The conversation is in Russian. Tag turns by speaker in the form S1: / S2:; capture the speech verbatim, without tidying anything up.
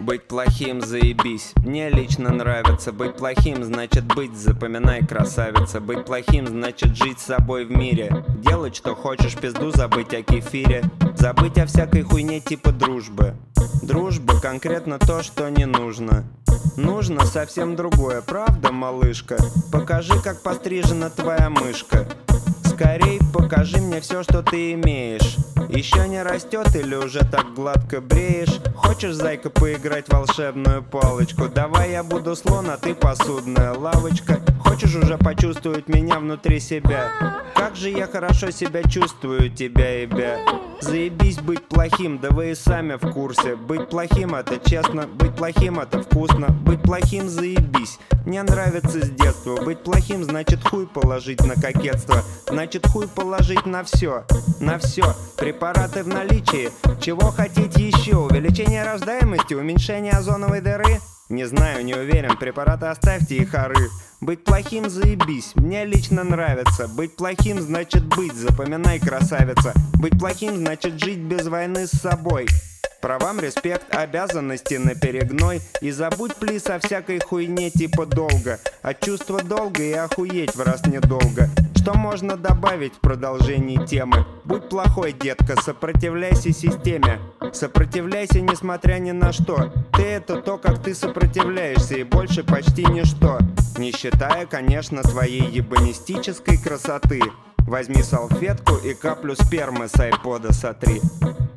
S1: Быть плохим заебись. Мне лично нравится быть плохим, значит быть, запоминай, красавица. Быть плохим значит жить с собой в мире. Делать что хочешь, пизду забыть о кефире. Забыть о всякой хуйне типа дружбы. Дружба конкретно то, что не нужно. Нужно совсем другое, правда, малышка? Покажи, как пострижена твоя мышка. Скорей покажи мне все, что ты имеешь. Еще не растет или уже так гладко бреешь? Хочешь, зайка, поиграть в волшебную палочку? Давай я буду слон, а ты посудная лавочка. Хочешь уже почувствовать меня внутри себя? Как же я хорошо себя чувствую, тебя, ебя. Заебись быть плохим, да вы и сами в курсе. Быть плохим это честно, быть плохим это вкусно. Быть плохим заебись, мне нравится с детства. Быть плохим значит хуй положить на кокетство. Значит хуй положить на все, на все. Препараты в наличии, чего хотите еще? Увеличение рождаемости, уменьшение озоновой дыры? Не знаю, не уверен, препараты оставьте и хоры. Быть плохим заебись, мне лично нравится. Быть плохим значит быть, запоминай, красавица. Быть плохим значит жить без войны с собой. Правам респект, обязанности на перегной. И забудь, плиз, о всякой хуйне типа долга. От чувства долга и охуеть в раз недолго. Что можно добавить в продолжении темы? Будь плохой, детка, сопротивляйся системе. Сопротивляйся, несмотря ни на что. Ты — это то, как ты сопротивляешься, и больше почти ничто. Не считая, конечно, твоей ебанистической красоты. Возьми салфетку и каплю спермы с айпода сотри.